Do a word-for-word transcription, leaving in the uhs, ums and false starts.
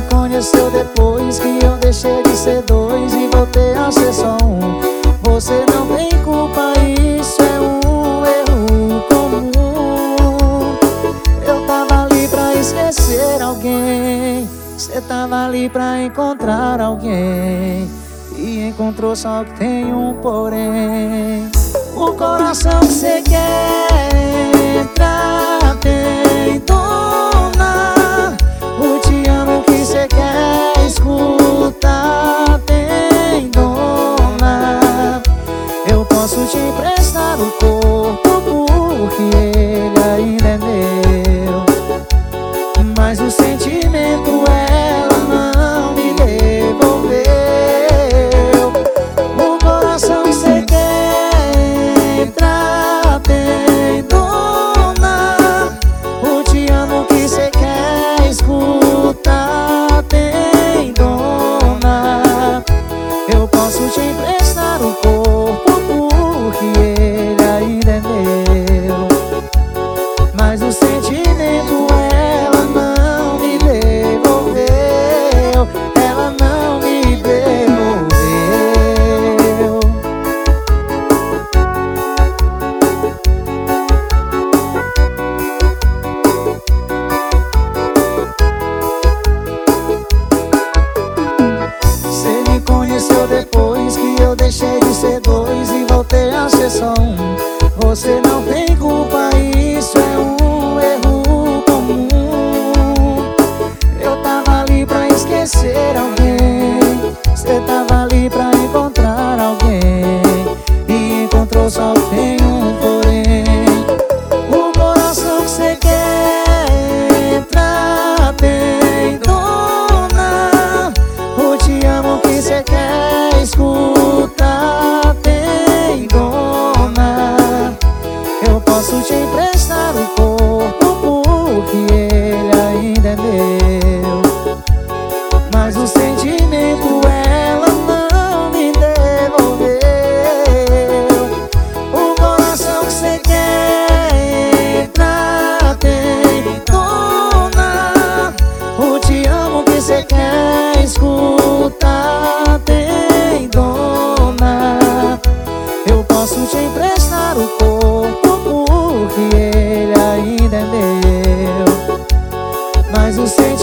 conheceu depois que eu deixei de ser dois e voltei a ser só um. Você não tem culpa, isso é um erro comum. Eu tava ali pra esquecer alguém, cê tava ali pra encontrar alguém, e encontrou só que tem um porém. O coração que cê quer entrar tem dona. O te amo que cê quer escutar tem dona. Eu posso te emprestar o corpo porque ele ainda é meu, mas o sentimento ela não me devolveu. O coração que cê quer entrar tem dona. O te amo que cê quer escutar tem dona. Eu posso te emprestar o corpo porque ele ainda é meu, mas o sentimento ela não me devolveu. Ela não me devolveu. Cê me conheceu depois que eu deixei de ser dois e voltei a ser só um. Você não tem culpa, isso é um erro comum. Eu tava ali pra esquecer alguém, cê tava ali pra encontrar alguém, e encontrou só que tem um porém. O coração que cê quer entrar tem dona. O te amo que cê quer escutar tem dona. Eu posso te emprestar o corpo porque ele ainda é meu, mas o sentimento ela não me devolveu. O coração que cê quer entrar tem dona. O te amo que cê quer escutar tem dona. Eu posso te emprestar o corpo porque ele ainda é meu, mas o sentimento